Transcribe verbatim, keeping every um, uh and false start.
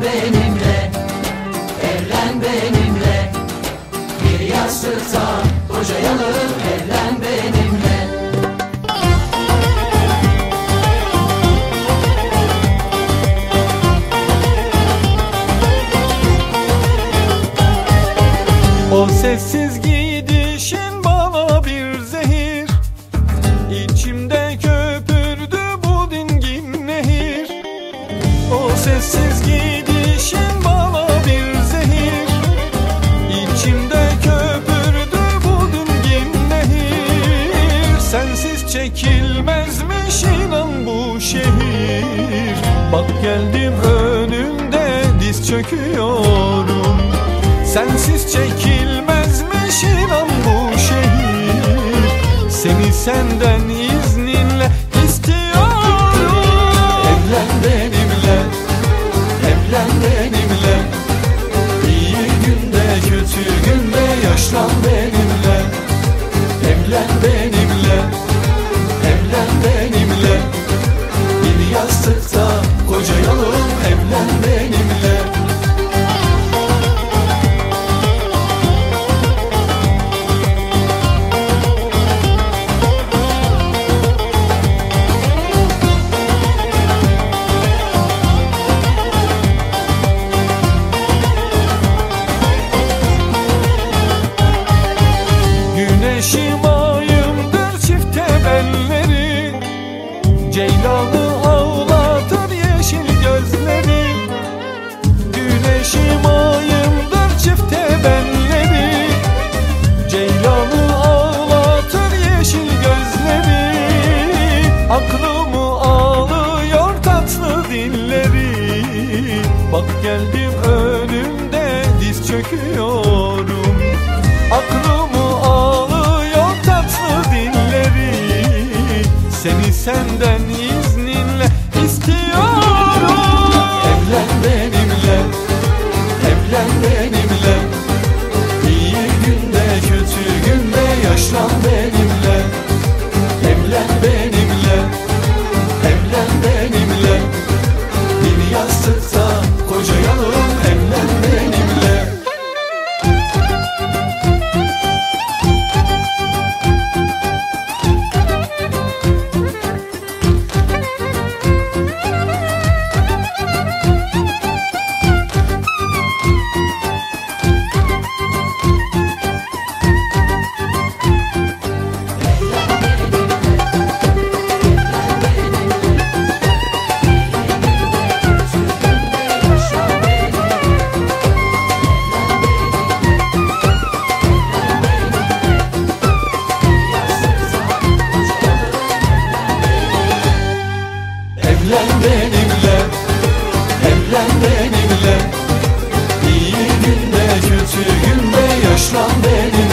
benimle, evlen benimle. Bir yastıkta kocayalım, evlen benimle. O sessiz gidişin bana bir zehir, İçimde köpürdü bu dingin nehir. O sessiz gidişin bana bir zehir, İçimde köpürdü bu dingin nehir. Sensiz çekilmezmiş inan bu şehir. Bak geldim önünde diz çöküyorum. Sensiz çekilmezmiş inan bu şehir. Seni senden izninle istiyorum. Evlen benimle, evlen benimle. İyi günde kötü günde yaşlan benimle. Evlen benimle, evlen benimle. Bir yastıkta kocayalım, evlen benimle. Güneşim ayımdır çifte belleri, Ceylanı ağlatır yeşil gözleri. Güneşim ayımdır çifte belleri, Ceylanı ağlatır yeşil gözleri. Aklımı alıyor tatlı dilleri. Bak geldim önünde diz çöküyorum. Aklımı alıyor tatlı dilleri. Seni senden izninle istiyorum. Evlen benimle, evlen benimle. İyi günde kötü günde yaşlan benimle. Evlen benimle, evlen benimle. Bir yastıkta kocayalım, evlen benimle. Evlen benimle, evlen benimle. İyi günde kötü günde yaşlan benimle.